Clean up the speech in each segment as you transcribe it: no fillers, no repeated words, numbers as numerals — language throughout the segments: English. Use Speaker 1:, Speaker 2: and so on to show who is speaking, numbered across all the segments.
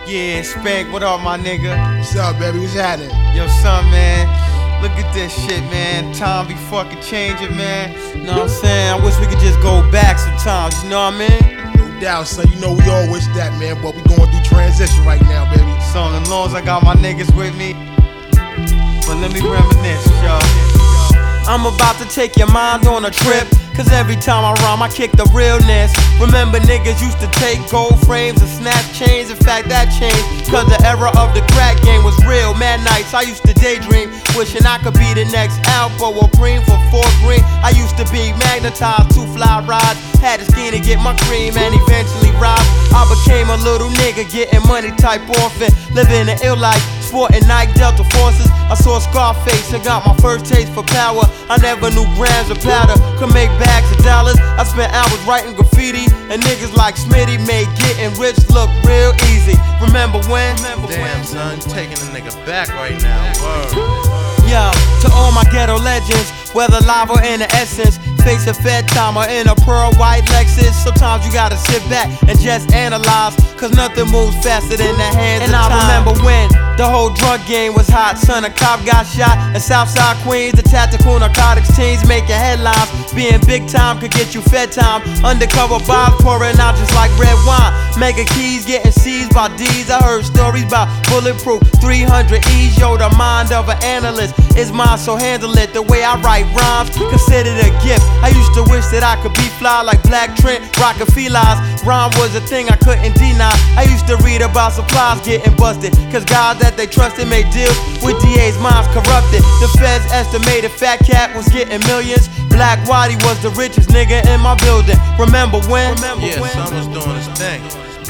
Speaker 1: Yeah, Spank, what up, my nigga?
Speaker 2: What's up, baby? What's happening?
Speaker 1: Yo, son, man. Look at this shit, man. Time be fucking changing, man. You know what I'm saying? I wish we could just go back sometimes, you know what I mean?
Speaker 2: No doubt, son. You know we all wish that, man, but we going through transition right now, baby.
Speaker 1: So, as long as I got my niggas with me. But let me reminisce, y'all. I'm about to take your mind on a trip, cause every time I rhyme I kick the realness. Remember niggas used to take gold frames and snap chains. In fact that changed, cause the era of the crack game was real. Mad nights I used to daydream, wishing I could be the next Alpha or Preem for Fort Greene. I used to be magnetized to fly rides, had a scheme to get my cream and eventually robbed. I became a little nigga getting money type orphan, living an ill life, sporting Nike Delta Forces. I saw Scarface and got my first taste for power. I never knew grams of powder could make bags of dollars. I spent hours writing graffiti, and niggas like Smitty made getting rich look real easy. Remember when?
Speaker 3: Damn, son, you taking a nigga back right now. Word.
Speaker 1: Yo, to all my ghetto legends, whether live or in the essence, face a Fed time or in a pearl white Lexus. Sometimes you gotta sit back and just analyze, cause nothing moves faster than the hands of time. And I remember when the whole drug game was hot. Son, a cop got shot in Southside Queens. The tactical narcotics teams making headlines. Being big time could get you fed time. Undercover vibes pouring out just like red wine. Mega keys getting seized by D's. I heard stories about bulletproof 300 E's. Yo, the mind of an analyst is mine, so handle it. The way I write rhymes, consider it a gift. I used to wish that I could be fly like Black Trent, rockin' felines. Rhyme was a thing I couldn't deny. I used to read about supplies getting busted, cause guys that they trusted made deals with DA's minds corrupted. The feds estimated Fat Cat was getting millions. Black Waddy was the richest nigga in my building. Remember when?
Speaker 3: Yeah, son was doing his thing.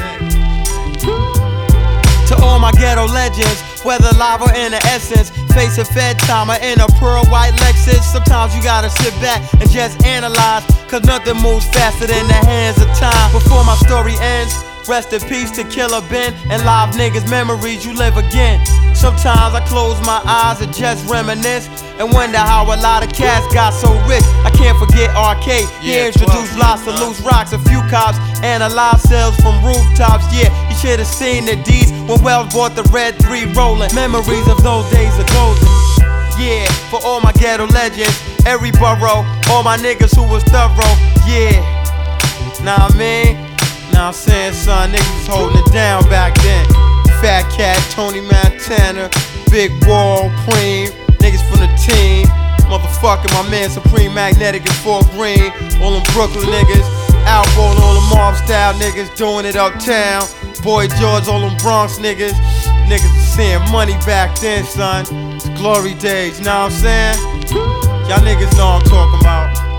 Speaker 1: To all my ghetto legends, whether live or in the essence, face a Fed time or in a pearl white Lexus. Sometimes you gotta sit back and just analyze, cause nothing moves faster than the hands of time. Before my story ends, rest in peace to Killer Ben and live niggas' memories you live again. Sometimes I close my eyes and just reminisce and wonder how a lot of cats got so rich. I can't forget Arcade. He introduced lots of loose rocks, a few cops, and a lot of sales from rooftops. Yeah, you should have seen the deeds when Wells bought the Red 3 rolling. Memories of those days are golden. Yeah, for all my ghetto legends, every borough, all my niggas who was thorough. Yeah, nah I mean, now I'm saying, son, niggas was holding it down back then. Fat Cat, Tony Montana, Big Wall, Preem, niggas from the team. Motherfucking my man Supreme Magnetic and Fort Greene. All them Brooklyn niggas, Alpo and all the mob style niggas doing it uptown. Boy George, all them Bronx niggas. Niggas was seeing money back then, son. It's glory days, you know what I'm saying? Y'all niggas know what I'm talking about.